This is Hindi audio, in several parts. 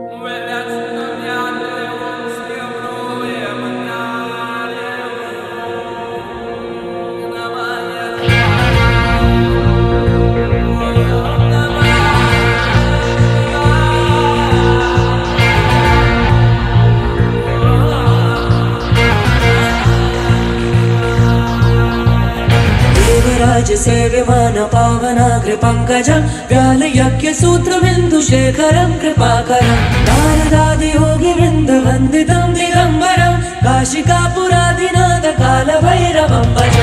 राज से विमान पावनाग्र पंकजं व्यालयज्ञ सूत्र बिंदु शेखरं कृपाकरं नारदादि योगी वृंद वंदितं दिगंबरं काशिकापुरादिनाथ काल भैरवं भजे।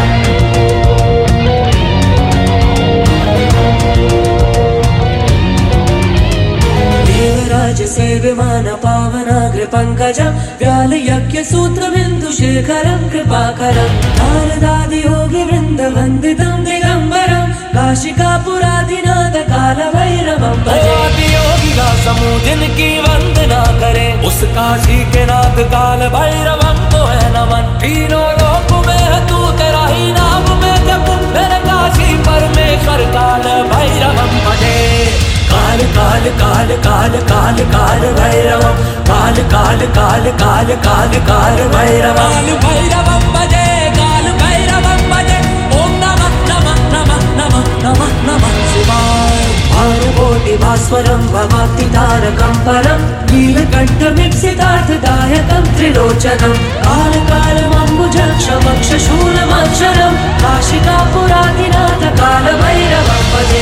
देवराज से विमान पावनाग्र पंकजं व्यालयज्ञ सूत्र बिंदु शेखरं कृपाकरं नारदादि योगी वृंद वंदितं दिगंबरं काशिकापुरादिनाथ काल भैरवं भजे। योगी का समूह जिनकी वंदना करे उस काशी के नाथ काल भैरवं को है नमन। तीनों लोक में है तू तेरा ही नाम में जप मेरे काशी परमेश्वर काल भैरवं भजे। काल काल काल काल काल काल भैरवं काल काल काल काल काल काल भैरवं भैरवं भजे काल भैरवं भजे। ओम नमः नमः नमः नमः नमः नमः शिवाय। भानुकोटि भास्वरं भवाब्धि तारकं परं नीलकण्ठमीप्सितार्थदायकं त्रिलोचनं कालकालमम्बुजक्षमक्ष शूलमक्षरं काशिकापुरादिनाथ काल भैरवं भजे।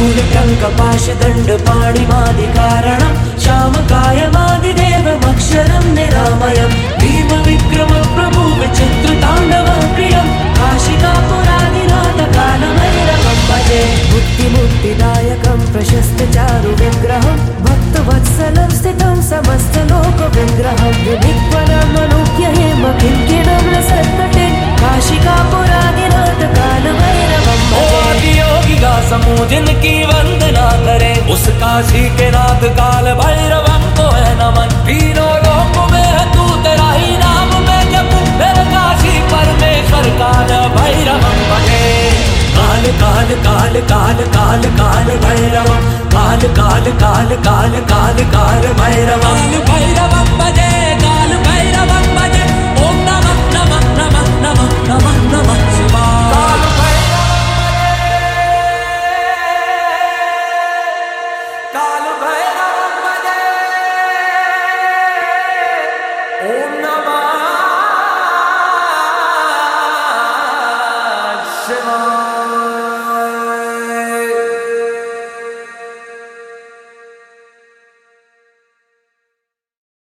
शूलटङ्कपाशदण्डपाणिमादिकारणं श्यामकायमादिदेवमक्षरं निरामयं भीमविक्रमप्रभु विचित्रताण्डवं प्रियं काशिकापुरादिनाथ काल भैरवं भजे। बुद्धिमुक्तिदायकं प्रशस्तचारु विग्रहं भक्तवत्सलं स्थितं समस्तलोकविग्रहं विनिक्वनमनुज्ञ हेम किङ्किणं लसत्कटे काशिकापुरादिनाथ काल भैरवं भजे। योगी का समूह जिनकी वंदना करे उस काशी के नाथ काल भैरवं को है नमन। तीनों लोक में है तू तेरा ही नाम में जप मेरे काशी परमेश्वर काल भैरवं भजे। काल काल काल काल काल काल भैरवं काल काल काल काल काल काल भैरवं भैरवं भजे।